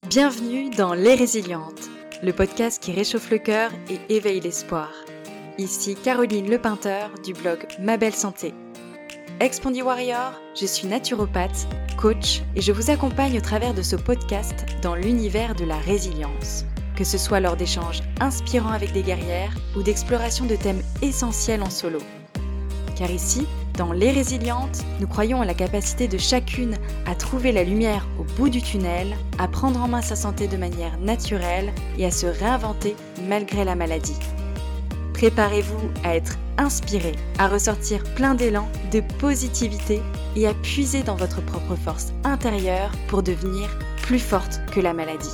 Bienvenue dans Les Résilientes, le podcast qui réchauffe le cœur et éveille l'espoir. Ici Caroline Lepeinteur du blog Ma Belle Santé. Ex-Pondy Warrior, je suis naturopathe, coach et je vous accompagne au travers de ce podcast dans l'univers de la résilience. Que ce soit lors d'échanges inspirants avec des guerrières ou d'exploration de thèmes essentiels en solo. Car ici, dans Les Résilientes, nous croyons en la capacité de chacune à trouver la lumière au bout du tunnel, à prendre en main sa santé de manière naturelle et à se réinventer malgré la maladie. Préparez-vous à être inspiré, à ressortir plein d'élan, de positivité et à puiser dans votre propre force intérieure pour devenir plus forte que la maladie.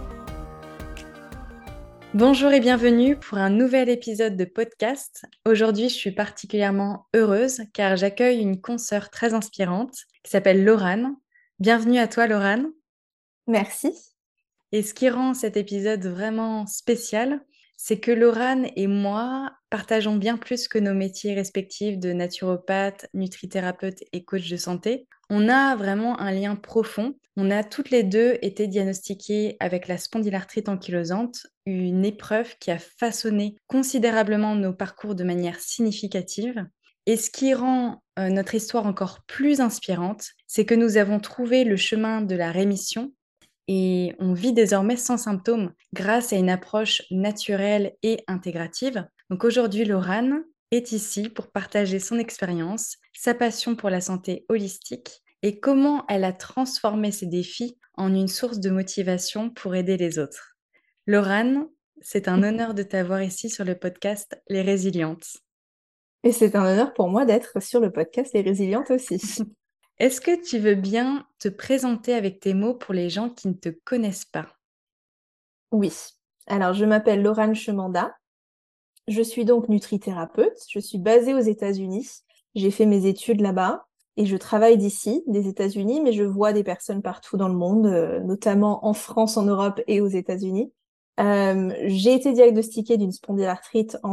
Bonjour et bienvenue pour un nouvel épisode de podcast. Aujourd'hui, je suis particulièrement heureuse car j'accueille une consoeur très inspirante qui s'appelle Laurane. Bienvenue à toi, Laurane. Merci. Et ce qui rend cet épisode vraiment spécial, c'est que Laurane et moi partageons bien plus que nos métiers respectifs de naturopathe, nutrithérapeute et coach de santé. On a vraiment un lien profond. On a toutes les deux été diagnostiquées avec la spondylarthrite ankylosante, une épreuve qui a façonné considérablement nos parcours de manière significative. Et ce qui rend notre histoire encore plus inspirante, c'est que nous avons trouvé le chemin de la rémission et on vit désormais sans symptômes grâce à une approche naturelle et intégrative. Donc aujourd'hui, Laurane est ici pour partager son expérience, sa passion pour la santé holistique et comment elle a transformé ses défis en une source de motivation pour aider les autres. Laurane, c'est un honneur de t'avoir ici sur le podcast Les Résilientes. Et c'est un honneur pour moi d'être sur le podcast Les Résilientes aussi. Est-ce que tu veux bien te présenter avec tes mots pour les gens qui ne te connaissent pas? Oui. Alors, je m'appelle Laurane Chemanda. Je suis donc nutrithérapeute. Je suis basée aux États-Unis. J'ai fait mes études là-bas et je travaille d'ici, des États-Unis, mais je vois des personnes partout dans le monde, notamment en France, en Europe et aux États-Unis. J'ai été diagnostiquée d'une spondylarthrite en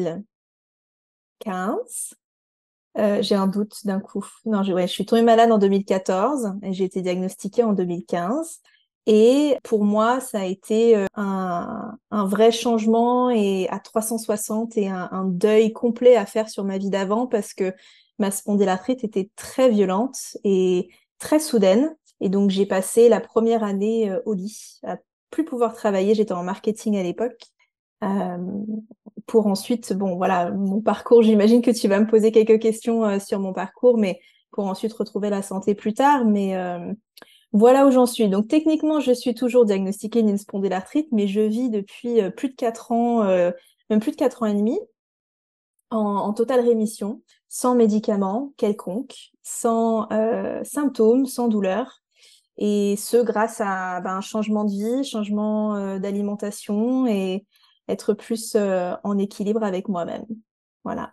2015. J'ai un doute d'un coup. Non, je suis tombée malade en 2014 et j'ai été diagnostiquée en 2015. Et pour moi, ça a été un vrai changement et à 360 et un deuil complet à faire sur ma vie d'avant parce que ma spondylarthrite était très violente et très soudaine. Et donc, j'ai passé la première année au lit, à plus pouvoir travailler. J'étais en marketing à l'époque. Euh, pour ensuite, bon, voilà, mon parcours, j'imagine que tu vas me poser quelques questions sur mon parcours, mais pour ensuite retrouver la santé plus tard. Mais voilà où j'en suis. Donc, techniquement, je suis toujours diagnostiquée d'une spondylarthrite, mais je vis depuis plus de 4 ans, même plus de 4 ans et demi, en totale rémission, sans médicaments quelconques, sans symptômes, sans douleur. Et ce, grâce à un changement de vie, changement d'alimentation et être plus en équilibre avec moi-même. Voilà.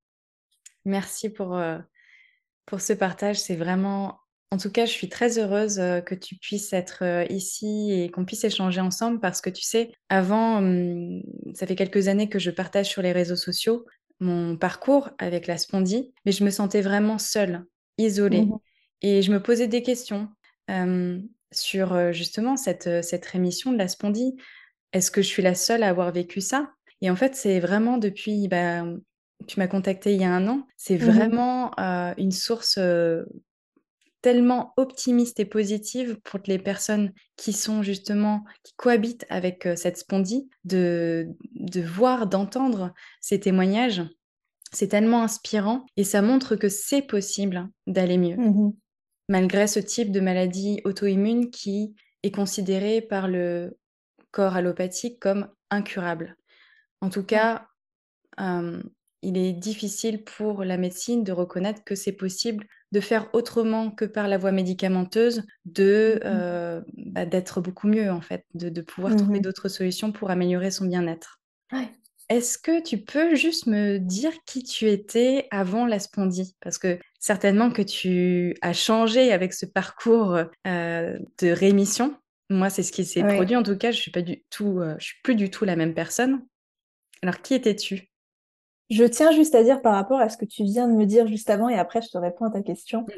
Merci pour ce partage. C'est vraiment... En tout cas, je suis très heureuse que tu puisses être ici et qu'on puisse échanger ensemble parce que tu sais, avant, ça fait quelques années que je partage sur les réseaux sociaux mon parcours avec la spondie, mais je me sentais vraiment seule, isolée. Mhm. Et je me posais des questions euh, sur justement cette rémission de la spondie. Est-ce que je suis la seule à avoir vécu ça? Et en fait, c'est vraiment depuis, tu m'as contactée il y a 1 an, c'est Mhm. vraiment une source tellement optimiste et positive pour les personnes qui sont justement, qui cohabitent avec cette spondie, de voir, d'entendre ces témoignages. C'est tellement inspirant et ça montre que c'est possible d'aller mieux, Mhm. malgré ce type de maladie auto-immune qui est considéré par le corps allopathique comme incurable. En tout Ouais. cas, Hem, il est difficile pour la médecine de reconnaître que c'est possible de faire autrement que par la voie médicamenteuse, Mhm. d'être beaucoup mieux en fait, de pouvoir trouver Mhm. d'autres solutions pour améliorer son bien-être. Ouais. Est-ce que tu peux juste me dire qui tu étais avant la spondie? Parce que certainement que tu as changé avec ce parcours, de rémission. Moi, c'est ce qui s'est Ouais. produit en tout cas, je suis plus du tout la même personne. Alors qui étais-tu? Je tiens juste à dire par rapport à ce que tu viens de me dire juste avant, et après je te réponds à ta question. Mmh mh.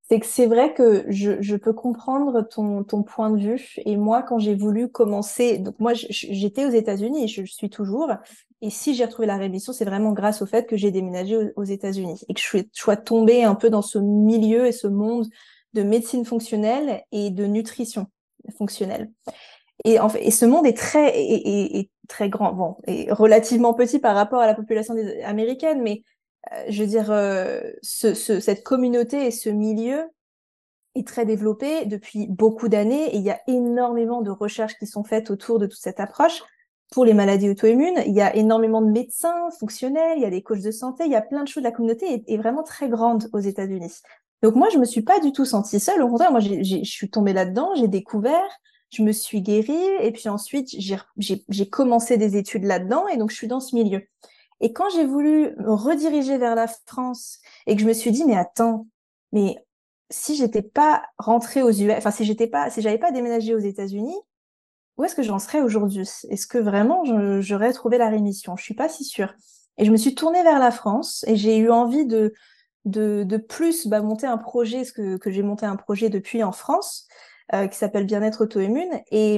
C'est que c'est vrai que je peux comprendre ton point de vue. Et moi, quand j'ai voulu commencer, donc moi, j'étais aux États-Unis et je suis toujours. Et si j'ai retrouvé la rémission, c'est vraiment grâce au fait que j'ai déménagé aux États-Unis et que je sois tombée un peu dans ce milieu et ce monde de médecine fonctionnelle et de nutrition fonctionnelle. Et, en fait, et ce monde est est très grand, bon, et relativement petit par rapport à la population américaine, mais je veux dire, cette communauté et ce milieu est très développé depuis beaucoup d'années et il y a énormément de recherches qui sont faites autour de toute cette approche pour les maladies auto-immunes. Il y a énormément de médecins fonctionnels, il y a des coachs de santé, il y a plein de choses. La communauté est vraiment très grande aux États-Unis. Donc moi, je me suis pas du tout sentie seule. Au contraire, moi, je suis tombée là-dedans, j'ai découvert, je me suis guérie et puis ensuite, j'ai commencé des études là-dedans et donc je suis dans ce milieu. Et quand j'ai voulu me rediriger vers la France et que je me suis dit, mais attends, mais si j'étais pas rentrée aux US, enfin si j'avais pas déménagé aux États-Unis, où est-ce que j'en serais aujourd'hui? Est-ce que vraiment j'aurais trouvé la rémission? Je suis pas si sûre. Et je me suis tournée vers la France et j'ai eu envie de plus monter un projet, que j'ai monté un projet depuis en France, qui s'appelle Bien-être auto-immune.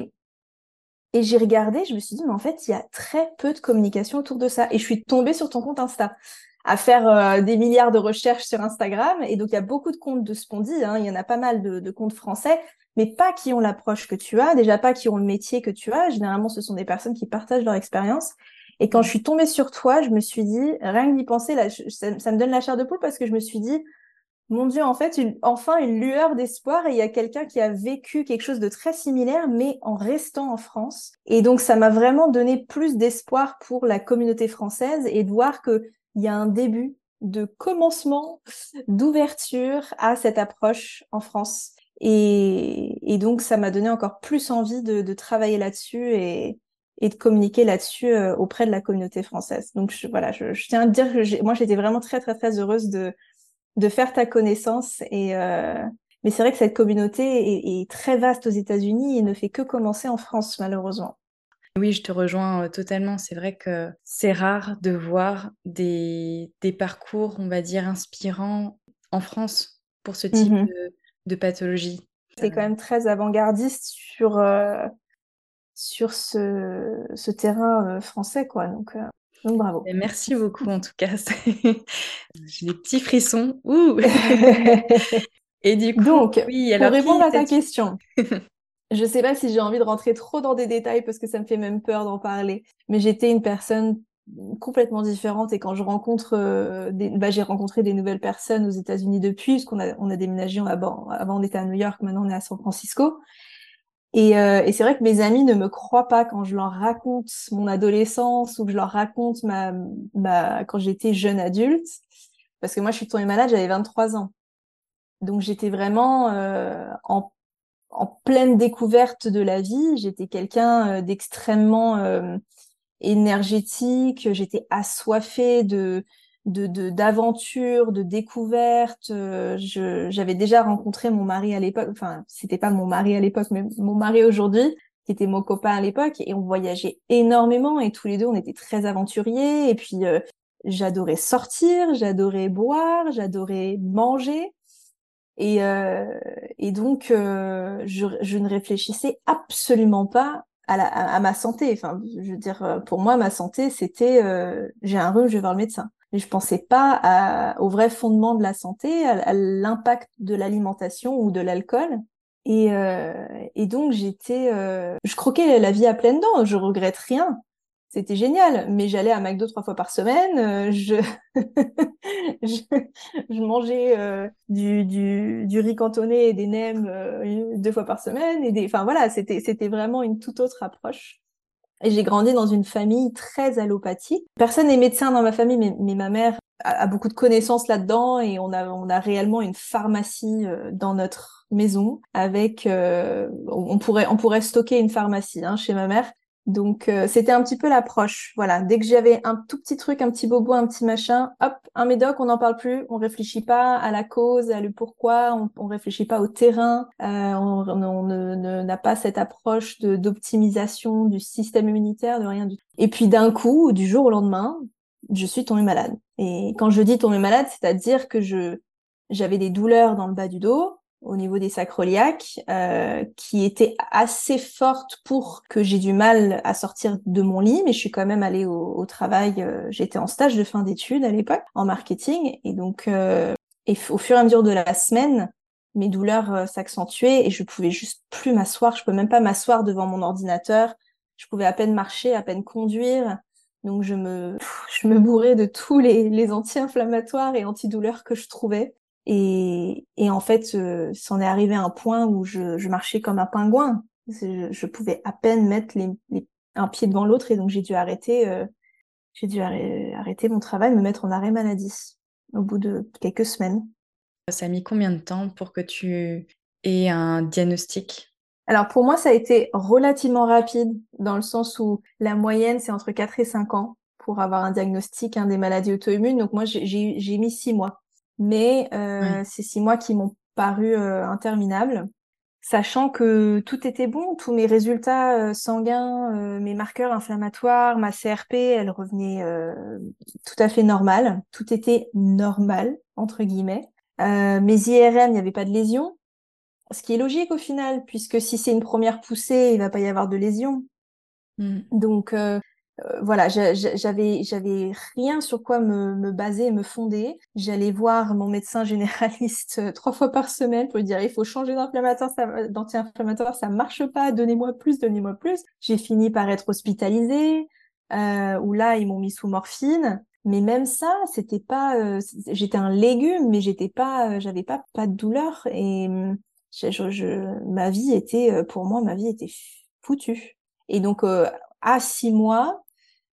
Et j'ai regardé, je me suis dit, mais en fait, il y a très peu de communication autour de ça. Et je suis tombée sur ton compte Insta, à faire des milliards de recherches sur Instagram. Et donc, il y a beaucoup de comptes de Spondy, hein. Il y en a pas mal de comptes français, mais pas qui ont l'approche que tu as, déjà pas qui ont le métier que tu as. Généralement, ce sont des personnes qui partagent leur expérience. Et quand je suis tombée sur toi, je me suis dit, rien que d'y penser, là, ça me donne la chair de poule parce que je me suis dit, mon Dieu, en fait, enfin une lueur d'espoir et il y a quelqu'un qui a vécu quelque chose de très similaire, mais en restant en France. Et donc, ça m'a vraiment donné plus d'espoir pour la communauté française et de voir qu'il y a un début de commencement, d'ouverture à cette approche en France. Et donc, ça m'a donné encore plus envie de travailler là-dessus et de communiquer là-dessus auprès de la communauté française. Donc, voilà, je tiens à te dire que moi, j'étais vraiment très, très, très heureuse de faire ta connaissance. Mais c'est vrai que cette communauté est très vaste aux États-Unis et ne fait que commencer en France, malheureusement. Oui, je te rejoins totalement. C'est vrai que c'est rare de voir des parcours, on va dire, inspirants en France pour ce type Mhm. de pathologie. C'est quand même très avant-gardiste sur ce terrain français, quoi. Donc bravo. Et merci beaucoup en tout cas. J'ai des petits frissons. Ouh. Et du coup, Donc, oui, pour alors répondre qui à ta étais-tu? question, je sais pas si j'ai envie de rentrer trop dans des détails parce que ça me fait même peur d'en parler, mais j'étais une personne complètement différente et quand je rencontre j'ai rencontré des nouvelles personnes aux États-Unis depuis, parce on a déménagé, avant on était à New York, maintenant on est à San Francisco. Et c'est vrai que mes amis ne me croient pas quand je leur raconte mon adolescence ou que je leur raconte quand j'étais jeune adulte, parce que moi je suis tombée malade, j'avais 23 ans. Donc j'étais vraiment en pleine découverte de la vie. J'étais quelqu'un d'extrêmement énergétique. J'étais assoiffée d'aventures, de découvertes. J'avais déjà rencontré mon mari à l'époque. Enfin, c'était pas mon mari à l'époque, mais mon mari aujourd'hui, qui était mon copain à l'époque. Et on voyageait énormément. Et tous les deux, on était très aventuriers. Et puis, j'adorais sortir, boire, j'adorais manger. Et donc, je ne réfléchissais absolument pas à ma santé. Enfin, je veux dire, pour moi, ma santé, c'était j'ai un rhume, je vais voir le médecin. Mais je pensais pas au vrai fondement de la santé, à l'impact de l'alimentation ou de l'alcool. Et donc, je croquais la vie à pleines dents. Je regrette rien. C'était génial. Mais j'allais à McDo 3 fois par semaine. Je, je mangeais du riz cantonné et des nems 2 fois par semaine. Enfin voilà, c'était vraiment une toute autre approche. Et j'ai grandi dans une famille très allopathique. Personne n'est médecin dans ma famille, mais ma mère a beaucoup de connaissances là-dedans et on a réellement une pharmacie dans notre maison avec, on pourrait stocker une pharmacie chez ma mère. Donc c'était un petit peu l'approche. Voilà, dès que j'avais un tout petit truc, un petit bobo, un petit machin, hop, un médoc, on n'en parle plus. On réfléchit pas à la cause, à le pourquoi. On réfléchit pas au terrain. N'a pas cette approche d'optimisation du système immunitaire, de rien du tout. Et puis d'un coup, du jour au lendemain, je suis tombée malade. Et quand je dis tombée malade, c'est-à-dire que j'avais des douleurs dans le bas du dos, au niveau des sacroiliacs, qui étaient assez fortes pour que j'ai du mal à sortir de mon lit, mais je suis quand même allée au travail. J'étais en stage de fin d'études à l'époque, en marketing, et donc, au fur et à mesure de la semaine, mes douleurs s'accentuaient et je pouvais juste plus m'asseoir. Je pouvais même pas m'asseoir devant mon ordinateur. Je pouvais à peine marcher, à peine conduire. Donc je me bourrais de tous les anti-inflammatoires et antidouleurs que je trouvais. Et en fait, c'en est arrivé à un point où je marchais comme un pingouin. Je pouvais à peine mettre un pied devant l'autre et donc j'ai dû arrêter mon travail, me mettre en arrêt maladie au bout de quelques semaines. Ça a mis combien de temps pour que tu aies un diagnostic? Alors pour moi, ça a été relativement rapide dans le sens où la moyenne, c'est entre 4 et 5 ans pour avoir un diagnostic des maladies auto-immunes. Donc moi, j'ai mis 6 mois. Mais Ouais. ces 6 mois qui m'ont paru interminables, sachant que tout était bon, tous mes résultats sanguins, mes marqueurs inflammatoires, ma CRP, elle revenait tout à fait normale. Tout était normal, entre guillemets. Mes IRM, il n'y avait pas de lésions. Ce qui est logique au final, puisque si c'est une première poussée, il va pas y avoir de lésion. Mm. Donc voilà, j'avais rien sur quoi me baser et me fonder. J'allais voir mon médecin généraliste 3 fois par semaine pour lui dire il faut changer d'anti-inflammatoire, ça marche pas, donnez-moi plus, donnez-moi plus. J'ai fini par être hospitalisée, où là ils m'ont mis sous morphine. Mais même ça, c'était pas, j'étais un légume, mais j'avais pas de douleur et ma vie était, pour moi, ma vie était foutue. Et donc à 6 mois,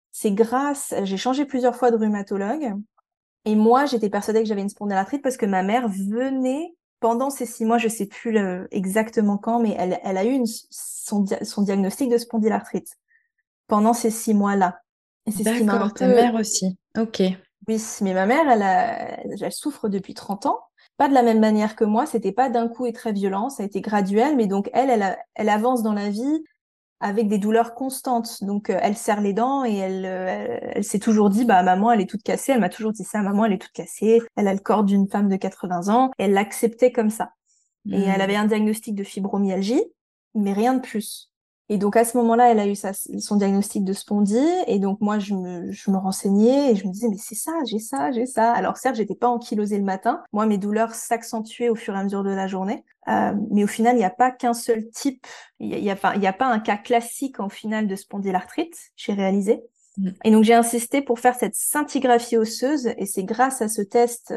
j'ai changé plusieurs fois de rhumatologue. Et moi, j'étais persuadée que j'avais une spondylarthrite parce que ma mère venait pendant ces 6 mois, je sais plus exactement quand, mais elle a eu son diagnostic de spondylarthrite pendant ces 6 mois-là. Et c'est ce qui m'a un D'accord, ta peu... mère aussi. Ok. Oui, mais ma mère, elle souffre depuis 30 ans. Pas de la même manière que moi, c'était pas d'un coup et très violent, ça a été graduel, mais donc elle avance dans la vie avec des douleurs constantes. Donc, elle serre les dents et elle s'est toujours dit, bah, maman, elle est toute cassée. Elle m'a toujours dit ça, maman, elle est toute cassée. Elle a le corps d'une femme de 80 ans. Et elle l'acceptait comme ça. Et elle avait Mm. un diagnostic de fibromyalgie, mais rien de plus. Et donc, à ce moment-là, elle a eu son diagnostic de spondy. Et donc, moi, je me renseignais et je me disais, mais c'est ça, j'ai ça, j'ai ça. Alors, certes, j'étais pas ankylosée le matin. Moi, mes douleurs s'accentuaient au fur et à mesure de la journée. Mais au final, il n'y a pas qu'un seul type. Enfin, il y a pas un cas classique en final de spondylarthrite, j'ai réalisé. Mm. Et donc, j'ai insisté pour faire cette scintigraphie osseuse. Et c'est grâce à ce test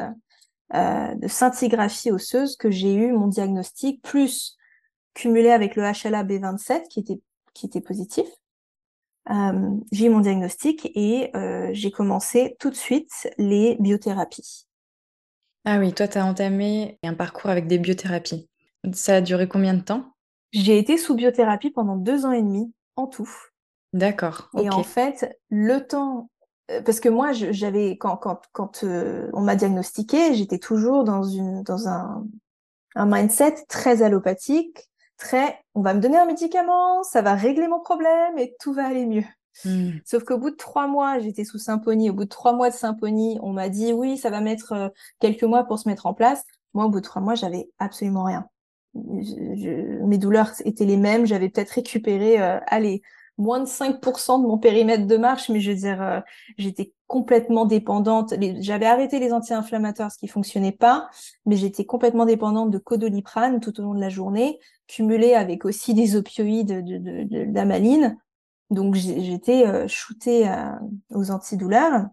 de scintigraphie osseuse que j'ai eu mon diagnostic, plus cumulé avec le HLA-B27 qui était positif. J'ai eu mon diagnostic et j'ai commencé tout de suite les biothérapies. Ah oui, toi, tu as entamé un parcours avec des biothérapies. Ça a duré combien de temps? J'ai été sous biothérapie pendant 2 ans et demi en tout. D'accord, Et ok. en fait, le temps, parce que moi, j'avais quand on m'a diagnostiqué, j'étais toujours dans un mindset très allopathique, très, on va me donner un médicament, ça va régler mon problème et tout va aller mieux. Mm. Sauf qu'au bout de 3 mois, j'étais sous Symphonie. Au bout de 3 mois de Symphonie, on m'a dit oui, ça va mettre quelques mois pour se mettre en place. Moi, au bout de 3 mois, j'avais absolument rien. Mes douleurs étaient les mêmes. J'avais peut-être récupéré, allez, moins de 5% de mon périmètre de marche, mais je veux dire, j'étais complètement dépendante. J'avais arrêté les anti-inflammatoires, ce qui fonctionnait pas, mais j'étais complètement dépendante de Codoliprane tout au long de la journée, cumulée avec aussi des opioïdes d'amaline. Donc j'étais shootée aux antidouleurs.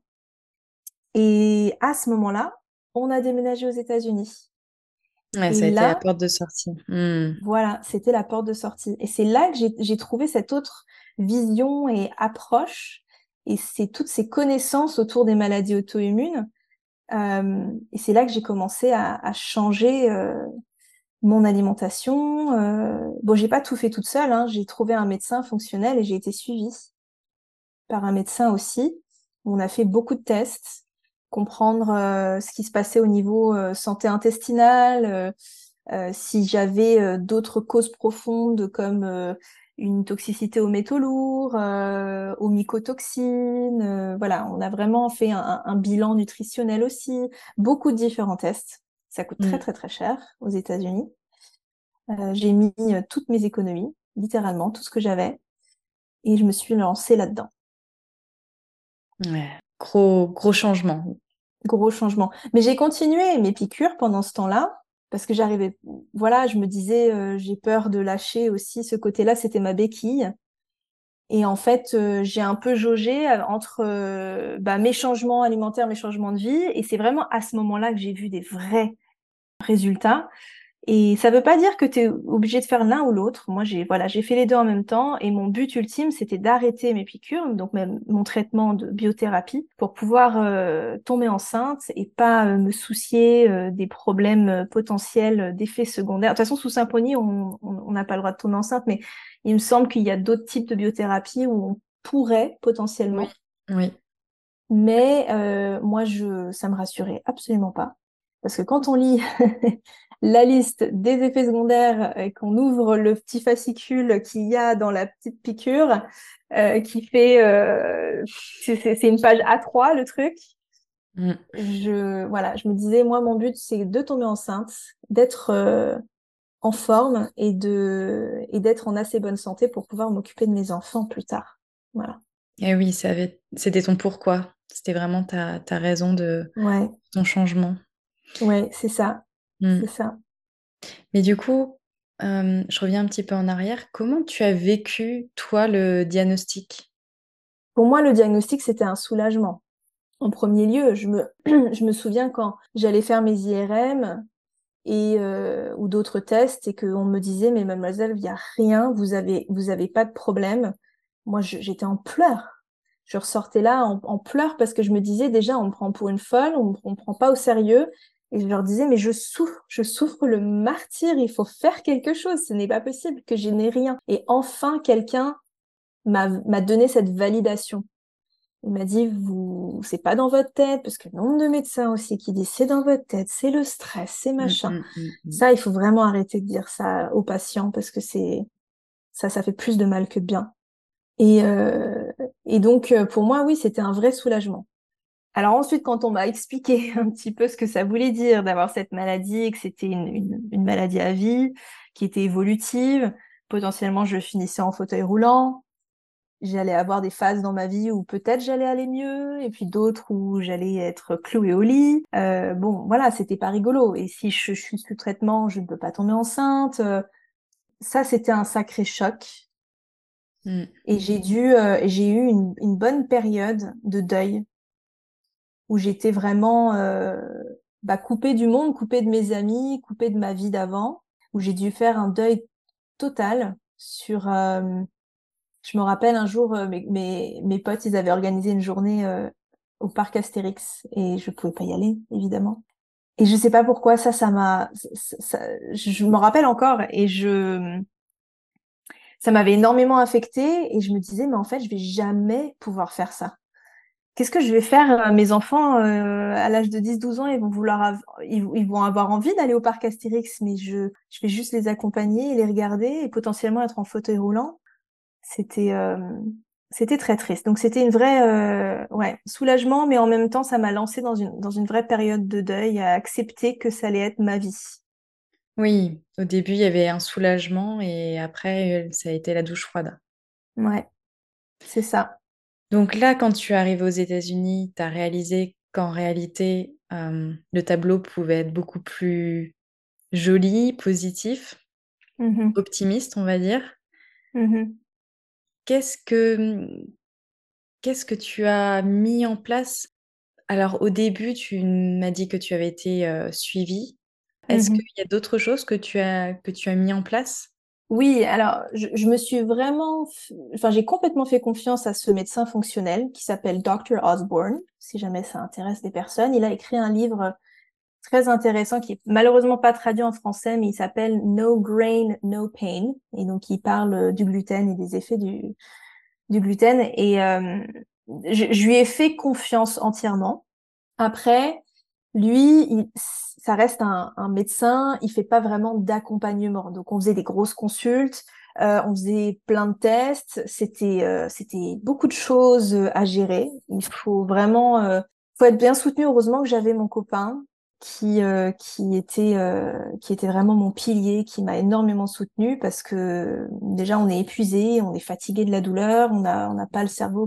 Et à ce moment-là, on a déménagé aux États-Unis. Ouais, Et ça a été la là, porte de sortie. Mm. voilà, c'était la porte de sortie. Et c'est là que j'ai trouvé cette autre vision et approche. Et c'est toutes ces connaissances autour des maladies auto-immunes. Et c'est là que j'ai commencé à changer mon alimentation. Bon, j'ai pas tout fait toute seule, hein. J'ai trouvé un médecin fonctionnel et j'ai été suivie par un médecin aussi. On a fait beaucoup de tests, comprendre ce qui se passait au niveau santé intestinale, si j'avais d'autres causes profondes comme une toxicité aux métaux lourds, aux mycotoxines. Voilà, on a vraiment fait un bilan nutritionnel aussi, beaucoup de différents tests. Ça coûte très Mm. très très cher aux États-Unis. J'ai mis toutes mes économies, littéralement tout ce que j'avais, et je me suis lancée là-dedans. Ouais. Gros changement. Gros changement. Mais j'ai continué mes piqûres pendant ce temps-là parce que j'arrivais, voilà, je me disais, j'ai peur de lâcher aussi ce côté-là, c'était ma béquille. Et en fait, j'ai un peu jaugé entre mes changements alimentaires, mes changements de vie. Et c'est vraiment à ce moment-là que j'ai vu des vrais résultats. Et ça veut pas dire que tu es obligé de faire l'un ou l'autre. Moi, j'ai fait les deux en même temps et mon but ultime, c'était d'arrêter mes piqûres, donc même mon traitement de biothérapie, pour pouvoir tomber enceinte et pas me soucier des problèmes potentiels d'effets secondaires. De toute façon, sous Symphonie, on n'a pas le droit de tomber enceinte, mais il me semble qu'il y a d'autres types de biothérapie où on pourrait Oui, potentiellement. oui. Mais moi, ça me rassurait absolument pas. Parce que quand on lit la liste des effets secondaires et qu'on ouvre le petit fascicule qu'il y a dans la petite piqûre, qui fait... c'est une page A3, le truc. Mm. Voilà, je me disais, moi, mon but, c'est de tomber enceinte, d'être en forme et d'être en assez bonne santé pour pouvoir m'occuper de mes enfants plus tard. Voilà. Et oui, c'était ton pourquoi. C'était vraiment ta raison de Ouais, ton changement. ouais, c'est ça. C'est Mm. ça. Mais du coup, je reviens un petit peu en arrière. Comment tu as vécu, toi, le diagnostic? Pour moi, le diagnostic, c'était un soulagement. En premier lieu, je me souviens quand j'allais faire mes IRM ou d'autres tests et qu'on me disait, mais mademoiselle, il n'y a rien, vous avez pas de problème. Moi, j'étais en pleurs. Je ressortais là en pleurs parce que je me disais, déjà, on me prend pour une folle, on me prend pas au sérieux. Et je leur disais, mais je souffre le martyre, il faut faire quelque chose, ce n'est pas possible que je n'ai rien. Et enfin, quelqu'un m'a donné cette validation. Il m'a dit, c'est pas dans votre tête, parce que le nombre de médecins aussi qui disent, c'est dans votre tête, c'est le stress, c'est Mm, machin. mm, mm, mm. Ça, il faut vraiment arrêter de dire ça aux patients, parce que ça fait plus de mal que de bien. Et, euh, et donc, pour moi, oui, c'était un vrai soulagement. Alors ensuite, quand on m'a expliqué un petit peu ce que ça voulait dire d'avoir cette maladie, et que c'était une maladie à vie, qui était évolutive, potentiellement je finissais en fauteuil roulant, j'allais avoir des phases dans ma vie où peut-être j'allais aller mieux, et puis d'autres où j'allais être clouée au lit. Bon, voilà, c'était pas rigolo. Et si je suis sous traitement, je ne peux pas tomber enceinte. Ça, c'était un sacré choc. Mm. Et j'ai eu une bonne période de deuil où j'étais vraiment coupée du monde, coupée de mes amis, coupée de ma vie d'avant, où j'ai dû faire un deuil total sur je me rappelle un jour, mes potes, ils avaient organisé une journée au parc Astérix et je pouvais pas y aller, évidemment. Et je sais pas pourquoi je me rappelle encore ça m'avait énormément affectée et je me disais, mais en fait, je vais jamais pouvoir faire ça. Qu'est-ce que je vais faire? Mes enfants, à l'âge de 10 12 ans, ils vont avoir envie d'aller au parc Astérix, mais je vais juste les accompagner et les regarder et potentiellement être en fauteuil roulant. C'était c'était très triste. Donc c'était une vraie soulagement, mais en même temps ça m'a lancée dans une vraie période de deuil à accepter que ça allait être ma vie. Oui, au début, il y avait un soulagement et après, ça a été la douche froide. Ouais, c'est ça. Donc là, quand tu arrives aux États-Unis, tu as réalisé qu'en réalité, le tableau pouvait être beaucoup plus joli, positif, Mhm, optimiste, on va dire. mhm, Qu'est-ce que, qu'est-ce que tu as mis en place? Alors, au début, tu m'as dit que tu avais été suivie. Est-ce qu'il mhm. y a d'autres choses que tu as mis en place? Oui, alors je me suis enfin j'ai complètement fait confiance à ce médecin fonctionnel qui s'appelle Dr. Osborne, si jamais ça intéresse des personnes. Il a écrit un livre très intéressant qui est malheureusement pas traduit en français, mais il s'appelle No Grain, No Pain. Et donc, il parle du gluten et des effets du gluten. Et je lui ai fait confiance entièrement. Après, lui, ça reste un médecin, il fait pas vraiment d'accompagnement. Donc, on faisait des grosses consultes, on faisait plein de tests. C'était beaucoup de choses à gérer. Il faut vraiment, faut être bien soutenu. Heureusement que j'avais mon copain qui était vraiment mon pilier, qui m'a énormément soutenue parce que déjà on est épuisé, on est fatigué de la douleur, on n'a pas le cerveau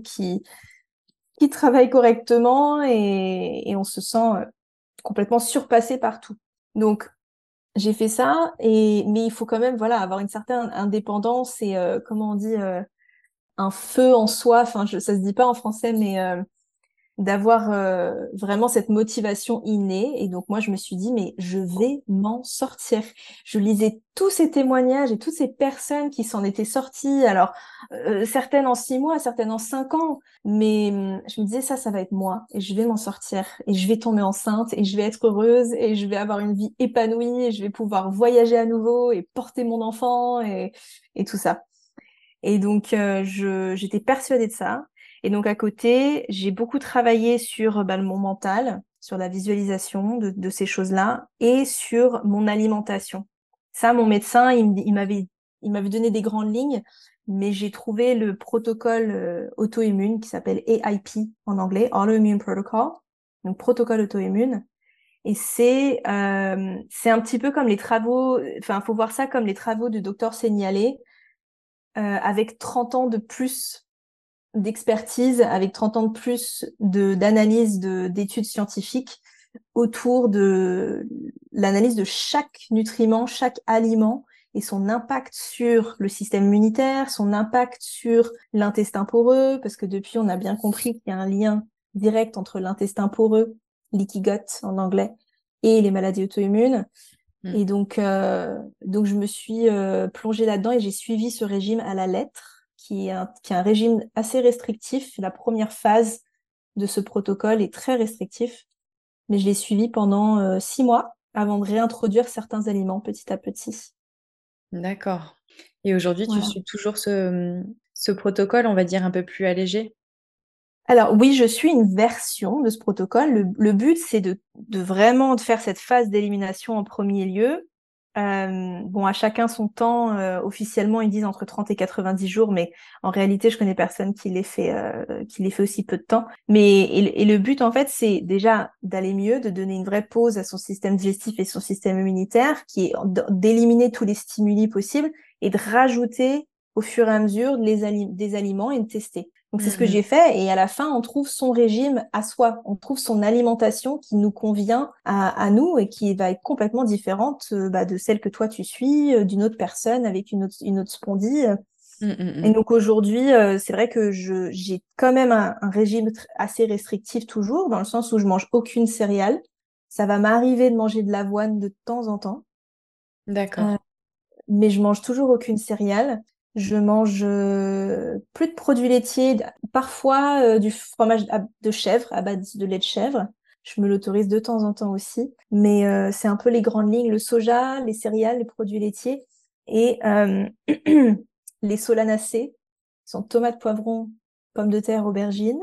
qui travaille correctement et on se sent complètement surpassé par tout. Donc j'ai fait ça mais il faut quand même voilà avoir une certaine indépendance et comment on dit un feu en soi. Enfin ça se dit pas en français mais d'avoir vraiment cette motivation innée. Et donc moi, je me suis dit, mais je vais m'en sortir. Je lisais tous ces témoignages et toutes ces personnes qui s'en étaient sorties. Alors, certaines en 6 mois, certaines en 5 ans. Mais je me disais, ça va être moi. Et je vais m'en sortir. Et je vais tomber enceinte. Et je vais être heureuse. Et je vais avoir une vie épanouie. Et je vais pouvoir voyager à nouveau et porter mon enfant et tout ça. Et donc, j'étais persuadée de ça. Et donc, à côté, j'ai beaucoup travaillé sur mon mental, sur la visualisation de ces choses-là et sur mon alimentation. Ça, mon médecin, il m'avait donné des grandes lignes, mais j'ai trouvé le protocole auto-immune qui s'appelle AIP en anglais, Autoimmune Protocol, donc protocole auto-immune. Et c'est un petit peu comme les travaux, enfin, faut voir ça comme les travaux de Dr Senialé, avec 30 ans de plus d'expertise, avec 30 ans de plus d'analyse, d'études scientifiques autour de l'analyse de chaque nutriment, chaque aliment et son impact sur le système immunitaire, son impact sur l'intestin poreux, parce que depuis, on a bien compris qu'il y a un lien direct entre l'intestin poreux, leaky gut en anglais, et les maladies auto-immunes. Et donc je me suis plongée là-dedans et j'ai suivi ce régime à la lettre, qui est un régime assez restrictif. La première phase de ce protocole est très restrictif, mais je l'ai suivi pendant 6 mois avant de réintroduire certains aliments petit à petit. D'accord. Et aujourd'hui, tu Voilà. suis toujours ce protocole, on va dire, un peu plus allégé? Alors oui, je suis une version de ce protocole. Le but, c'est de vraiment de faire cette phase d'élimination en premier lieu. Bon, à chacun son temps. Officiellement, ils disent entre 30 et 90 jours, mais en réalité, je connais personne qui les fait aussi peu de temps. Et le but, en fait, c'est déjà d'aller mieux, de donner une vraie pause à son système digestif et son système immunitaire, qui est d'éliminer tous les stimuli possibles et de rajouter au fur et à mesure des aliments et de tester. Donc c'est ce que j'ai Mhm. fait et à la fin on trouve son régime à soi, on trouve son alimentation qui nous convient à nous et qui va être complètement différente de celle que toi tu suis, d'une autre personne avec une autre spondie. Mm, mm, Et mm. donc aujourd'hui c'est vrai que j'ai quand même un régime assez restrictif toujours, dans le sens où je mange aucune céréale. Ça va m'arriver de manger de l'avoine de temps en temps. D'accord. Euh, mais je mange toujours aucune céréale. Je mange plus de produits laitiers, parfois du fromage de chèvre à base de lait de chèvre. Je me l'autorise de temps en temps aussi, mais c'est un peu les grandes lignes, le soja, les céréales, les produits laitiers et les solanacées, qui sont tomates, poivrons, pommes de terre, aubergines.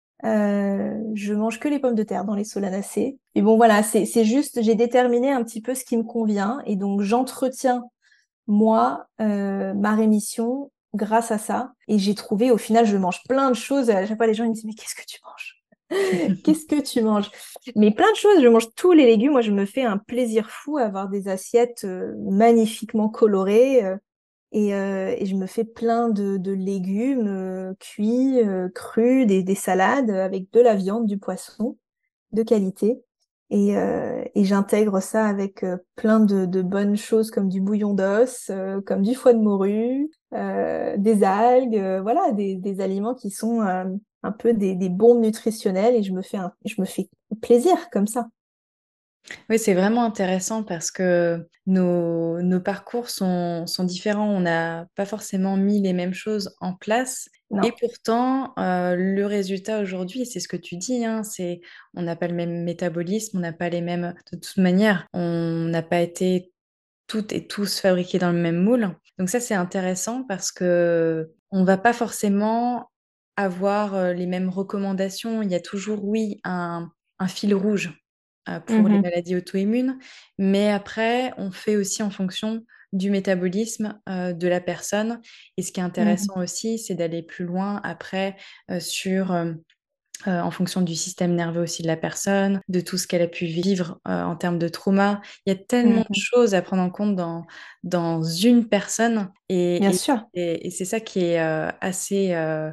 Je mange que les pommes de terre dans les solanacées. Et bon voilà, c'est juste, j'ai déterminé un petit peu ce qui me convient et donc j'entretiens moi, ma rémission grâce à ça. Et j'ai trouvé, au final, je mange plein de choses. À chaque fois, les gens ils me disent, mais qu'est-ce que tu manges? Qu'est-ce que tu manges? Mais plein de choses, je mange tous les légumes. Moi, je me fais un plaisir fou à avoir des assiettes magnifiquement colorées. Et je me fais plein de légumes cuits, crus, des salades avec de la viande, du poisson de qualité. Et j'intègre ça avec plein de bonnes choses comme du bouillon d'os, comme du foie de morue, des algues, voilà, des aliments qui sont un peu des bombes nutritionnelles et je me fais plaisir comme ça. Oui, c'est vraiment intéressant parce que nos parcours sont différents. On n'a pas forcément mis les mêmes choses en place. Et Non. pourtant, le résultat aujourd'hui, et c'est ce que tu dis, hein, on n'a pas le même métabolisme, on n'a pas les mêmes... De toute manière, on n'a pas été toutes et tous fabriqués dans le même moule. Donc ça, c'est intéressant parce que on va pas forcément avoir les mêmes recommandations. Il y a toujours, oui, un fil rouge pour les Mhm, maladies auto-immunes, mais après, on fait aussi en fonction du métabolisme de la personne. Et ce qui est mhm, intéressant aussi, c'est d'aller plus loin après sur en fonction du système nerveux aussi de la personne, de tout ce qu'elle a pu vivre en termes de trauma. Il y a tellement de Mhm. choses à prendre en compte dans une personne Bien et, et, sûr. et c'est ça qui est assez...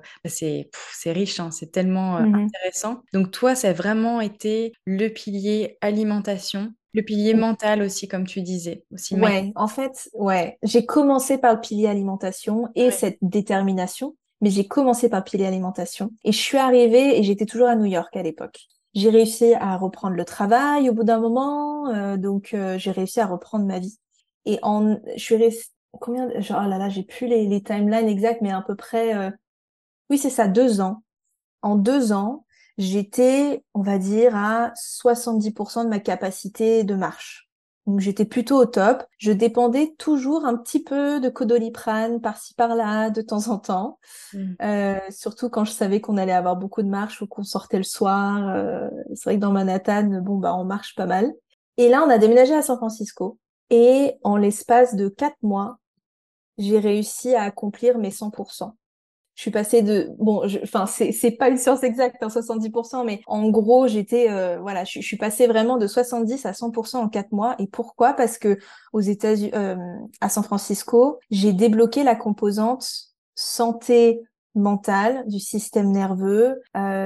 c'est riche, hein, c'est tellement Mhm. intéressant. Donc toi, ça a vraiment été le pilier alimentation, le pilier mental aussi, comme tu disais, aussi mind. Ouais, en fait, ouais, j'ai commencé par le pilier alimentation et Ouais. cette détermination, mais j'ai commencé par le pilier alimentation et je suis arrivée et j'étais toujours à New York à l'époque. J'ai réussi à reprendre le travail au bout d'un moment, j'ai réussi à reprendre ma vie. Je suis restée, genre, oh là là, j'ai plus les timelines exactes, mais à peu près, oui, c'est ça, 2 ans. En 2 ans, j'étais, on va dire, à 70% de ma capacité de marche. Donc j'étais plutôt au top. Je dépendais toujours un petit peu de Codoliprane par-ci par-là, de temps en temps. Mm. Surtout quand je savais qu'on allait avoir beaucoup de marche ou qu'on sortait le soir. C'est vrai que dans Manhattan, bon bah on marche pas mal. Et là, on a déménagé à San Francisco. Et en l'espace de 4 mois, j'ai réussi à accomplir mes 100%. Je suis passée de, bon, enfin, c'est pas une science exacte, hein, 70%, mais en gros, voilà, je suis passée vraiment de 70 à 100% en 4 mois. Et pourquoi? Parce que aux États-Unis, à San Francisco, j'ai débloqué la composante santé mentale du système nerveux,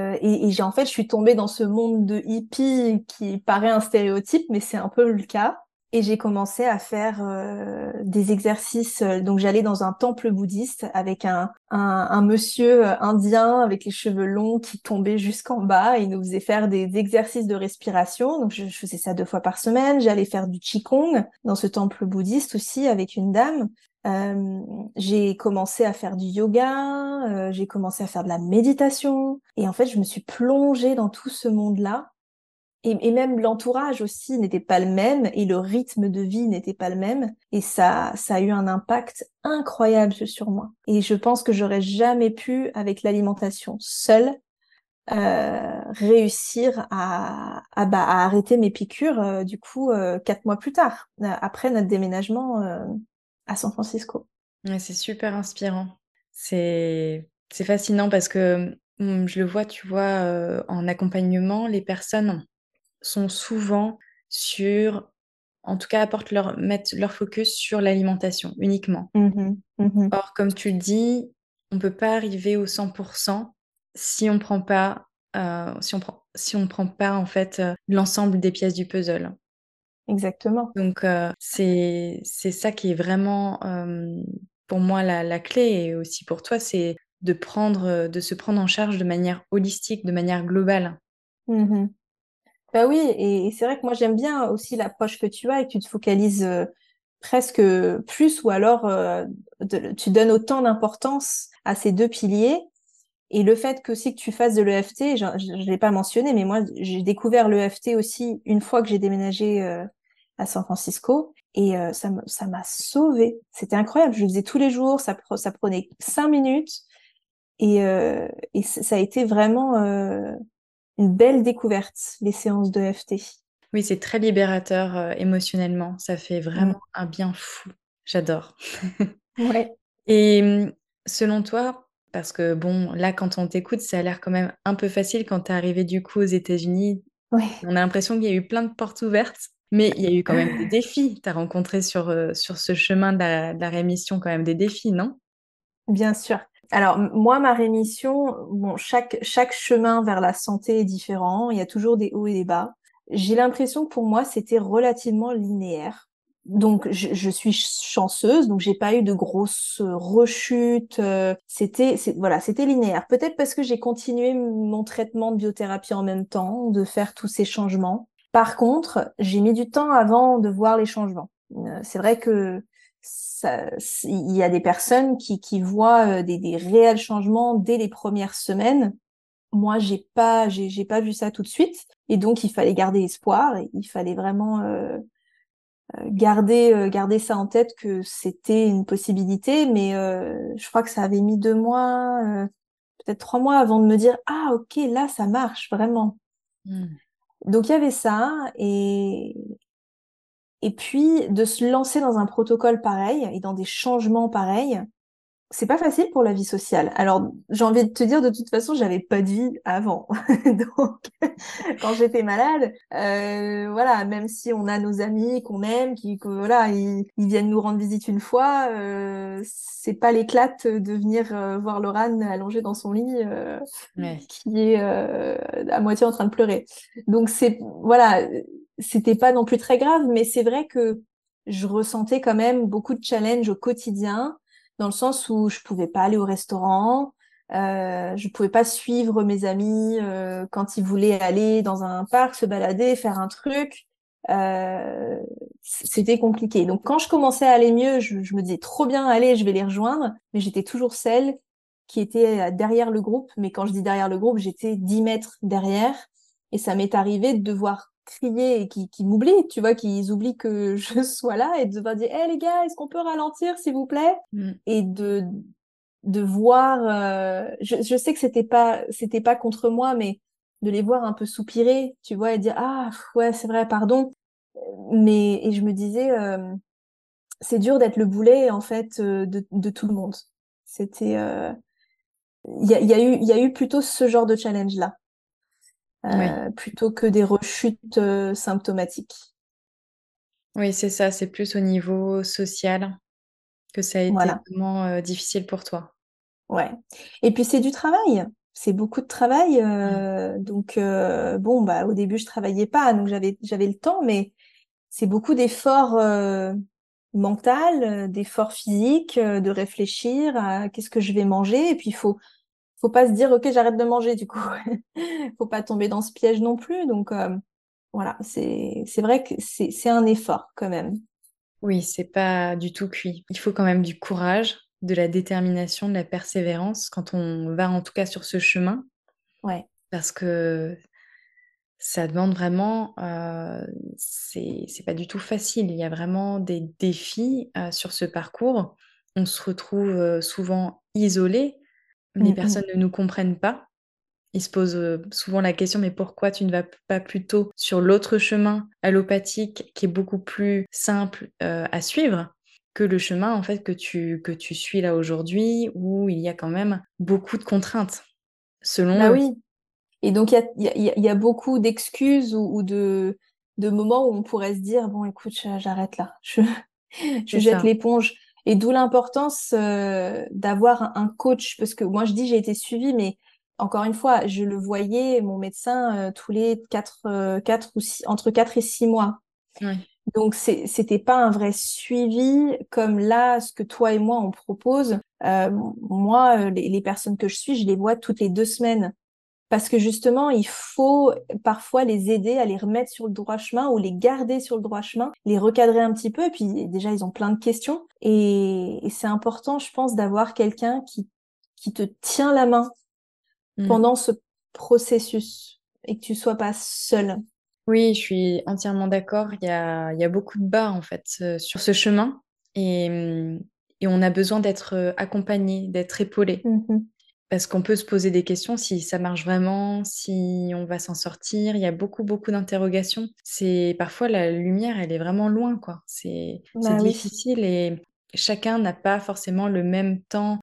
en fait, je suis tombée dans ce monde de hippie qui paraît un stéréotype, mais c'est un peu le cas. Et j'ai commencé à faire des exercices. Donc j'allais dans un temple bouddhiste avec un monsieur indien avec les cheveux longs qui tombait jusqu'en bas. Il nous faisait faire des exercices de respiration. Donc je faisais ça 2 fois par semaine. J'allais faire du qigong dans ce temple bouddhiste aussi avec une dame. Euh, j'ai commencé à faire du yoga, j'ai commencé à faire de la méditation. Et en fait, je me suis plongée dans tout ce monde-là. Et même l'entourage aussi n'était pas le même et le rythme de vie n'était pas le même. Et ça a eu un impact incroyable sur moi. Et je pense que j'aurais jamais pu, avec l'alimentation seule, réussir à arrêter mes piqûres, 4 mois plus tard, après notre déménagement, à San Francisco. Ouais, c'est super inspirant. C'est fascinant parce que je le vois, tu vois, en accompagnement, les personnes sont souvent sur, en tout cas, mettent leur focus sur l'alimentation uniquement. Mhm, mhm. Or, comme tu le dis, on ne peut pas arriver au 100% si on prend pas, si on prend pas en fait l'ensemble des pièces du puzzle. Exactement. Donc, c'est ça qui est vraiment, pour moi, la clé et aussi pour toi, c'est de se prendre en charge de manière holistique, de manière globale. Mhm. Bah oui, et c'est vrai que moi j'aime bien aussi l'approche que tu as et que tu te focalises presque plus ou alors tu donnes autant d'importance à ces deux piliers. Et le fait que aussi que tu fasses de l'EFT, je ne l'ai pas mentionné, mais moi j'ai découvert l'EFT aussi une fois que j'ai déménagé à San Francisco et ça m'a sauvée. C'était incroyable, je le faisais tous les jours, ça prenait 5 minutes et ça a été vraiment une belle découverte, les séances de FT. Oui, c'est très libérateur émotionnellement. Ça fait vraiment Mm. un bien fou. J'adore. Ouais. Et selon toi, parce que bon, là, quand on t'écoute, ça a l'air quand même un peu facile quand t'es arrivé du coup aux États-Unis. Ouais. On a l'impression qu'il y a eu plein de portes ouvertes, mais il y a eu quand même des défis. Tu as rencontré sur ce chemin de la rémission quand même des défis, non? Bien sûr. Alors, moi, ma rémission, bon, chaque chemin vers la santé est différent. Il y a toujours des hauts et des bas. J'ai l'impression que pour moi, c'était relativement linéaire. Donc, je suis chanceuse, donc j'ai pas eu de grosses rechutes. Voilà, c'était linéaire. Peut-être parce que j'ai continué mon traitement de biothérapie en même temps, de faire tous ces changements. Par contre, j'ai mis du temps avant de voir les changements. C'est vrai que il y a des personnes qui voient des réels changements dès les premières semaines. Moi, j'ai pas vu ça tout de suite. Et donc, il fallait garder espoir. Et il fallait vraiment garder ça en tête que c'était une possibilité. Mais je crois que ça avait mis 2 mois, peut-être 3 mois avant de me dire, ah, ok, là, ça marche vraiment. Mm. Donc, il y avait ça. Et puis, de se lancer dans un protocole pareil et dans des changements pareils, c'est pas facile pour la vie sociale. Alors, j'ai envie de te dire, de toute façon, j'avais pas de vie avant. Donc, quand j'étais malade, voilà, même si on a nos amis qu'on aime, voilà, ils viennent nous rendre visite une fois, c'est pas l'éclate de venir voir Laurane allongée dans son lit, Ouais, qui est à moitié en train de pleurer. Donc, voilà, c'était pas non plus très grave, mais c'est vrai que je ressentais quand même beaucoup de challenges au quotidien dans le sens où je pouvais pas aller au restaurant, je pouvais pas suivre mes amis quand ils voulaient aller dans un parc, se balader, faire un truc. Euh, C'était compliqué. Donc quand je commençais à aller mieux, je me disais trop bien, allez, je vais les rejoindre, mais j'étais toujours celle qui était derrière le groupe. Mais quand je dis derrière le groupe, j'étais 10 mètres derrière, et ça m'est arrivé de devoir crier et qui m'oublient, tu vois, qu'ils oublient que je sois là et de devoir dire, hé les gars, est-ce qu'on peut ralentir, s'il vous plaît? mm, Et de voir, je sais que c'était pas contre moi, mais de les voir un peu soupirer, tu vois, et dire, ah, ouais, c'est vrai, pardon. Mais, et je me disais, c'est dur d'être le boulet, en fait, de tout le monde. C'était, il y a eu plutôt ce genre de challenge-là, ouais. plutôt que des rechutes, symptomatiques. Oui, c'est ça, c'est plus au niveau social que ça a été Voilà. vraiment, difficile pour toi. Ouais. Et puis c'est du travail. C'est beaucoup de travail. Mmh. Donc bon, bah au début je travaillais pas, donc j'avais le temps, mais c'est beaucoup d'efforts mental, d'efforts physiques, de réfléchir à qu'est-ce que je vais manger. Et puis faut pas se dire ok j'arrête de manger du coup. Faut pas tomber dans ce piège non plus. Donc voilà, c'est vrai que c'est un effort quand même. Oui, c'est pas du tout cuit. Il faut quand même du courage, de la détermination, de la persévérance quand on va en tout cas sur ce chemin, Ouais. parce que ça demande vraiment, c'est pas du tout facile. Il y a vraiment des défis, sur ce parcours. On se retrouve, souvent isolés. Les Mm, mm. personnes ne nous comprennent pas. Ils se posent, souvent la question: «Mais pourquoi tu ne vas pas plutôt sur l'autre chemin allopathique qui est beaucoup plus simple, à suivre que le chemin en fait que tu suis là aujourd'hui où il y a quand même beaucoup de contraintes?» selon Bah eux. oui. Et donc, il y a beaucoup d'excuses ou de moments où on pourrait se dire, bon, écoute, j'arrête là, je C'est jette ça. l'éponge. Et d'où l'importance d'avoir un coach, parce que moi, je dis, j'ai été suivie, mais encore une fois, je le voyais, mon médecin, tous les quatre ou six, entre 4 et 6 mois. Ouais. Donc, c'était pas un vrai suivi comme là, ce que toi et moi, on propose. Moi, les personnes que je suis, je les vois toutes les 2 semaines. Parce que justement, il faut parfois les aider à les remettre sur le droit chemin ou les garder sur le droit chemin, les recadrer un petit peu. Et puis déjà, ils ont plein de questions. Et c'est important, je pense, d'avoir quelqu'un qui te tient la main Mmh. pendant ce processus et que tu sois pas seul. Oui, je suis entièrement d'accord. Il y a beaucoup de bas, en fait, sur ce chemin et et on a besoin d'être, accompagné, d'être épaulé. Mhm. Parce qu'on peut se poser des questions, si ça marche vraiment, si on va s'en sortir. Il y a beaucoup, beaucoup d'interrogations. C'est parfois la lumière, elle est vraiment loin, quoi. C'est Bah oui. difficile et chacun n'a pas forcément le même temps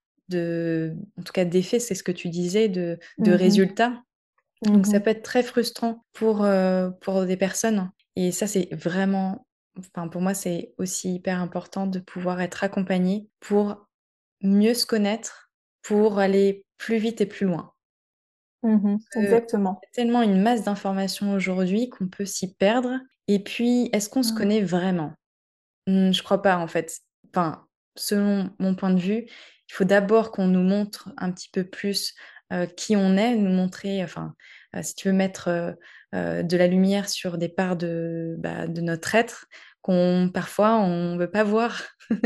en tout cas d'effet, c'est ce que tu disais, de Mhm. résultats. Donc ça Mhm. peut être très frustrant pour des personnes et ça, c'est vraiment enfin, pour moi, c'est aussi hyper important de pouvoir être accompagné pour mieux se connaître, pour aller plus vite et plus loin. Mhm. Exactement. Il y a tellement une masse d'informations aujourd'hui qu'on peut s'y perdre et puis est-ce qu'on se Mhm. connaît vraiment? Je crois pas en fait. Enfin, selon mon point de vue, il faut d'abord qu'on nous montre un petit peu plus, qui on est, nous montrer enfin, si tu veux mettre, de la lumière sur des parts de notre être qu'on parfois on veut pas voir.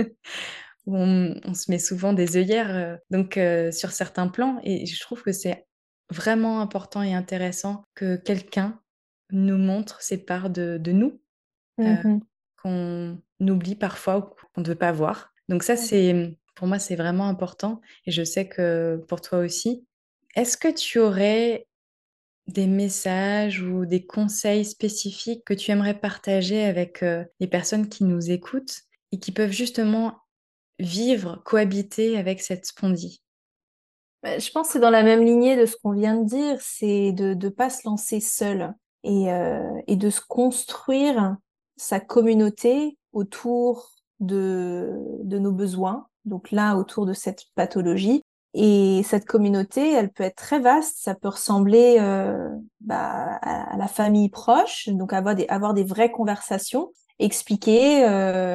Où on se met souvent des œillères, donc sur certains plans et je trouve que c'est vraiment important et intéressant que quelqu'un nous montre ces parts de nous, heu, Mhm. qu'on oublie parfois ou qu'on ne veut pas voir. Donc ça, Ouais. pour moi, c'est vraiment important et je sais que pour toi aussi. Est-ce que tu aurais des messages ou des conseils spécifiques que tu aimerais partager avec, les personnes qui nous écoutent et qui peuvent justement vivre, cohabiter avec cette spondie? Je pense que c'est dans la même lignée de ce qu'on vient de dire, c'est de ne pas se lancer seul et de se construire sa communauté autour de nos besoins, donc là, autour de cette pathologie. Et cette communauté, elle peut être très vaste, ça peut ressembler à la famille proche, donc avoir des vraies conversations, expliquer,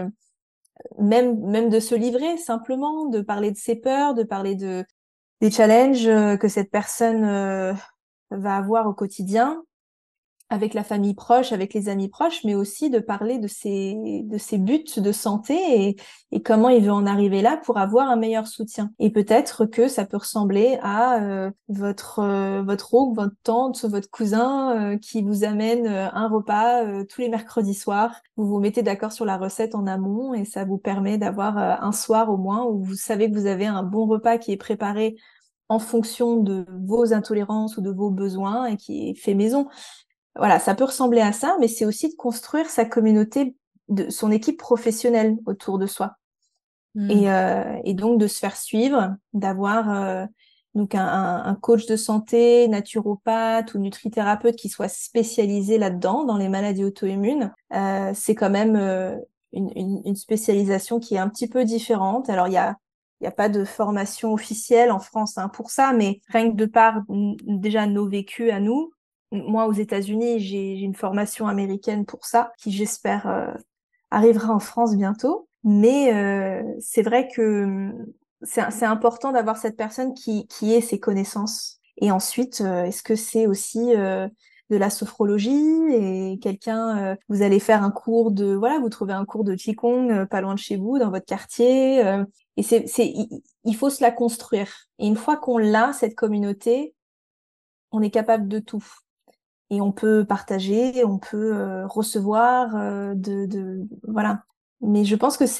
même de se livrer simplement, de parler de ses peurs, de parler des challenges que cette personne va avoir au quotidien avec la famille proche, avec les amis proches, mais aussi de parler de ses buts de santé et comment il veut en arriver là pour avoir un meilleur soutien. Et peut-être que ça peut ressembler à votre oncle, votre tante, votre cousin qui vous amène un repas tous les mercredis soirs. Vous vous mettez d'accord sur la recette en amont et ça vous permet d'avoir un soir au moins où vous savez que vous avez un bon repas qui est préparé en fonction de vos intolérances ou de vos besoins et qui est fait maison. Voilà, ça peut ressembler à ça, mais c'est aussi de construire sa communauté, son équipe professionnelle autour de soi. Hmm. Et donc de se faire suivre, d'avoir donc un coach de santé, naturopathe ou nutrithérapeute qui soit spécialisé là-dedans, dans les maladies auto-immunes. C'est quand même une spécialisation qui est un petit peu différente. Alors il y a pas de formation officielle en France hein, pour ça, mais rien que de par déjà nos vécus à nous. Moi, aux États-Unis, j'ai une formation américaine pour ça, qui j'espère arrivera en France bientôt. Mais c'est vrai que c'est important d'avoir cette personne qui ait ses connaissances. Et ensuite, est-ce que c'est aussi de la sophrologie et quelqu'un, vous allez faire un cours de, voilà, vous trouvez un cours de Qigong pas loin de chez vous, dans votre quartier. Et il faut se la construire. Et une fois qu'on l'a, cette communauté, on est capable de tout. Et on peut partager, on peut recevoir, voilà. Mais je pense que c'est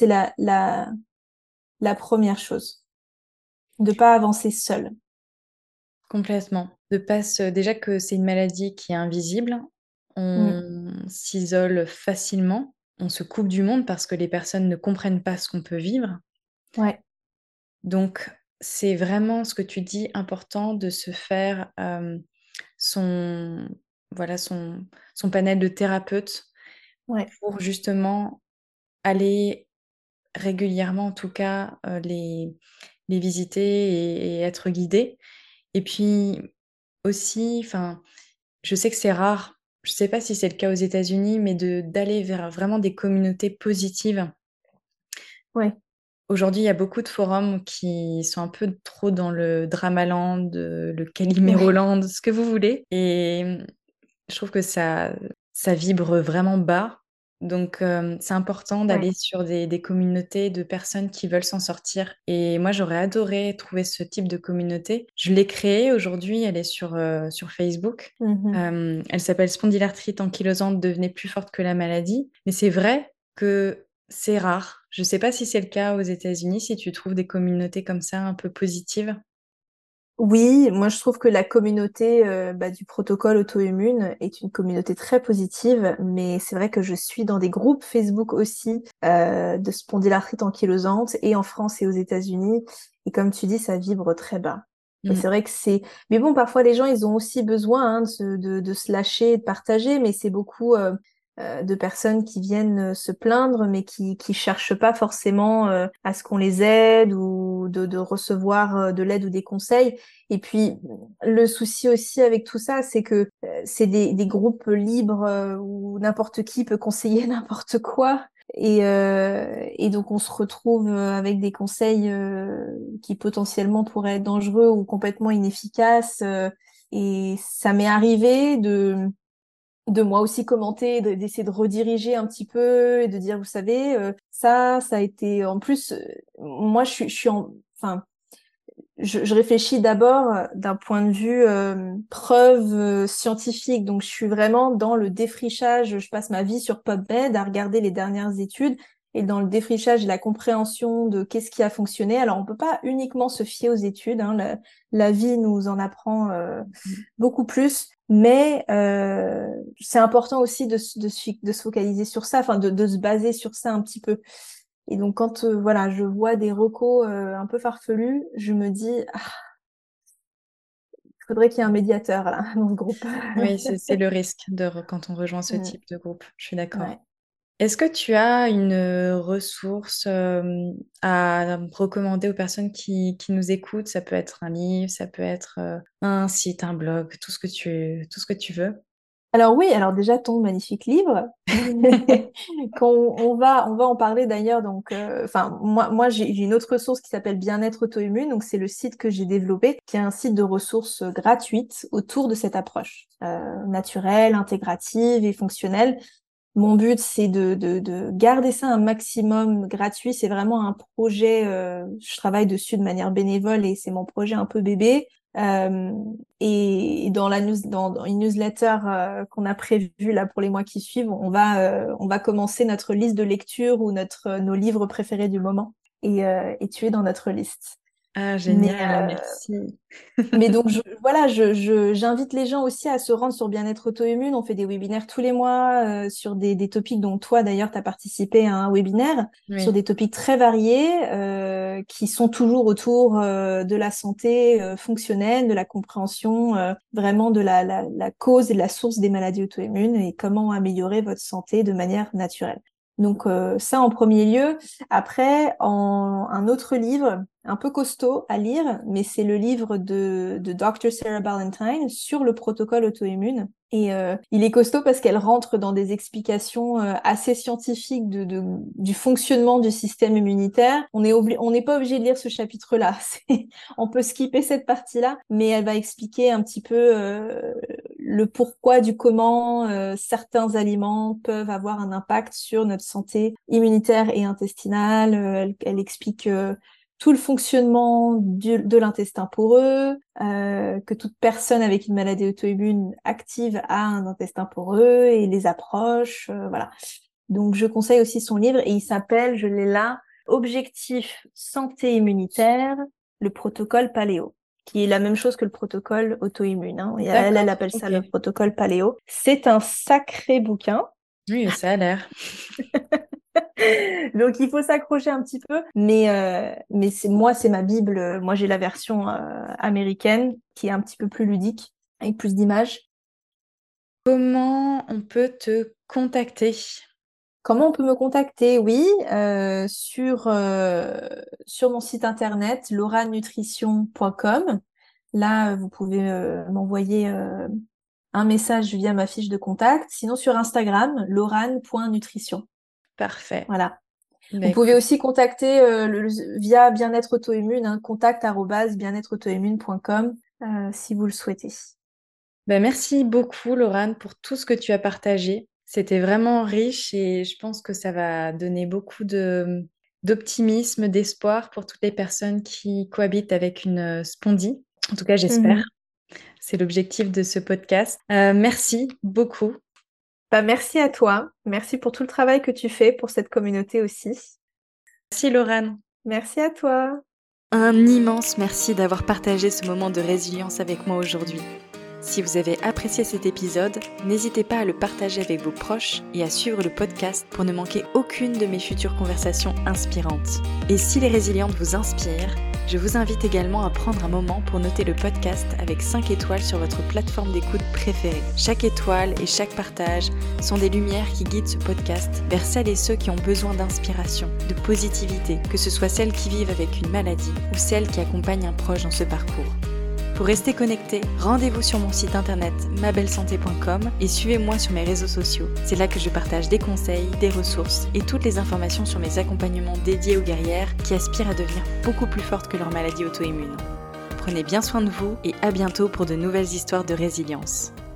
la première chose, de pas avancer seul. Complètement. Déjà que c'est une maladie qui est invisible, Mm. on s'isole facilement, on se coupe du monde parce que les personnes ne comprennent pas ce qu'on peut vivre. Ouais, Donc, c'est vraiment ce que tu dis important de se faire son, voilà, son panel de thérapeutes ouais, pour justement aller régulièrement, en tout cas, les visiter et être guidé. Et puis aussi, enfin, je sais que c'est rare, je sais pas si c'est le cas aux États-Unis, mais d'aller vers vraiment des communautés positives. ouais, Aujourd'hui, il y a beaucoup de forums qui sont un peu trop dans le Dramaland, le ouais, Caliméroland, ce que vous voulez. Et je trouve que ça vibre vraiment bas. Donc, c'est important ouais. d'aller sur des communautés de personnes qui veulent s'en sortir. Et moi, j'aurais adoré trouver ce type de communauté. Je l'ai créée aujourd'hui, elle est sur Facebook. Mhm. Elle s'appelle Spondylarthrite ankylosante, devenez plus forte que la maladie. Mais c'est vrai que c'est rare. Je ne sais pas si c'est le cas aux États-Unis, si tu trouves des communautés comme ça un peu positives. Oui, moi je trouve que la communauté du protocole auto-immune est une communauté très positive, mais c'est vrai que je suis dans des groupes Facebook aussi de spondylarthrite ankylosante et en France et aux États-Unis. Et comme tu dis, ça vibre très bas. Et Mm. c'est vrai que c'est. Mais bon, parfois les gens, ils ont aussi besoin hein, de se lâcher, de partager, mais c'est beaucoup de personnes qui viennent se plaindre, mais qui cherchent pas forcément à ce qu'on les aide ou de recevoir de l'aide ou des conseils. Et puis, le souci aussi avec tout ça, c'est que c'est des groupes libres où n'importe qui peut conseiller n'importe quoi. Et donc, on se retrouve avec des conseils qui potentiellement pourraient être dangereux ou complètement inefficaces. Et ça m'est arrivé de moi aussi commenter, d'essayer de rediriger un petit peu et de dire, vous savez, ça a été... En plus, moi, je suis en... Enfin, je réfléchis d'abord d'un point de vue preuve scientifique. Donc, je suis vraiment dans le défrichage. Je passe ma vie sur PubMed à regarder les dernières études et dans le défrichage et la compréhension de qu'est-ce qui a fonctionné. Alors, on peut pas uniquement se fier aux études. Hein. La vie nous en apprend beaucoup plus. Mais c'est important aussi de se focaliser sur ça, enfin de se baser sur ça un petit peu. Et donc quand voilà, je vois des recos un peu farfelus, je me dis faudrait qu'il y ait un médiateur là dans ce groupe. Oui, c'est le risque quand on rejoint ce Mm. type de groupe. Je suis d'accord. Ouais. Est-ce que tu as une ressource à recommander aux personnes qui nous écoutent? Ça peut être un livre, ça peut être un site, un blog, tout ce que tu veux. Alors oui, alors déjà ton magnifique livre, on va en parler d'ailleurs. Donc, enfin moi j'ai une autre ressource qui s'appelle Bien-être auto-immune. Donc c'est le site que j'ai développé, qui est un site de ressources gratuites autour de cette approche naturelle, intégrative et fonctionnelle. Mon but, c'est de garder ça un maximum gratuit. C'est vraiment un projet, je travaille dessus de manière bénévole et c'est mon projet un peu bébé. Euh, et dans une newsletter qu'on a prévue là pour les mois qui suivent, on va commencer notre liste de lecture ou nos livres préférés du moment et tu es dans notre liste. Ah, Mais génial, merci. mais donc voilà, j'invite les gens aussi à se rendre sur Bien-être auto-immune. On fait des webinaires tous les mois sur des topics dont toi d'ailleurs tu as participé à un webinaire sur Oui. des topics très variés qui sont toujours autour de la santé fonctionnelle, de la compréhension vraiment de la cause et de la source des maladies auto-immunes et comment améliorer votre santé de manière naturelle. Donc ça en premier lieu. Après, un autre livre un peu costaud à lire, mais c'est le livre de Dr. Sarah Ballantyne sur le protocole auto-immune. Et il est costaud parce qu'elle rentre dans des explications assez scientifiques du fonctionnement du système immunitaire. On n'est pas obligé de lire ce chapitre-là. On peut skipper cette partie-là, mais elle va expliquer un petit peu le pourquoi du comment certains aliments peuvent avoir un impact sur notre santé immunitaire et intestinale. Elle explique tout le fonctionnement de l'intestin poreux, que toute personne avec une maladie auto-immune active a un intestin poreux et les approches, voilà. Donc je conseille aussi son livre et il s'appelle, je l'ai là, Objectif santé immunitaire, le protocole paléo, qui est la même chose que le protocole auto-immune, hein. Et elle D'accord, appelle ça ok. le protocole paléo. C'est un sacré bouquin. Oui, ça a l'air. Donc il faut s'accrocher un petit peu, mais c'est ma Bible. Moi j'ai la version américaine qui est un petit peu plus ludique avec plus d'images. Comment on peut te contacter? Comment on peut me contacter? Oui, sur mon site internet lauranutrition.com. Là, vous pouvez m'envoyer un message via ma fiche de contact. Sinon sur Instagram, laurane.nutrition. Parfait. Voilà. Bah, Vous pouvez écoute, aussi contacter via Bien-être auto-immune, hein, contact@bien-être-auto-immune.com si vous le souhaitez. bah, merci beaucoup, Laurane, pour tout ce que tu as partagé. C'était vraiment riche et je pense que ça va donner beaucoup d'optimisme, d'espoir pour toutes les personnes qui cohabitent avec une spondie. En tout cas, j'espère. Mhm. C'est l'objectif de ce podcast. Merci beaucoup. Bah, merci à toi. Merci pour tout le travail que tu fais pour cette communauté aussi. Merci, Laurane. Merci à toi. Un immense merci d'avoir partagé ce moment de résilience avec moi aujourd'hui. Si vous avez apprécié cet épisode, n'hésitez pas à le partager avec vos proches et à suivre le podcast pour ne manquer aucune de mes futures conversations inspirantes. Et si les résilientes vous inspirent, je vous invite également à prendre un moment pour noter le podcast avec 5 étoiles sur votre plateforme d'écoute préférée. Chaque étoile et chaque partage sont des lumières qui guident ce podcast vers celles et ceux qui ont besoin d'inspiration, de positivité, que ce soit celles qui vivent avec une maladie ou celles qui accompagnent un proche dans ce parcours. Pour rester connecté, rendez-vous sur mon site internet mabellesanté.com et suivez-moi sur mes réseaux sociaux. C'est là que je partage des conseils, des ressources et toutes les informations sur mes accompagnements dédiés aux guerrières qui aspirent à devenir beaucoup plus fortes que leur maladie auto-immune. Prenez bien soin de vous et à bientôt pour de nouvelles histoires de résilience.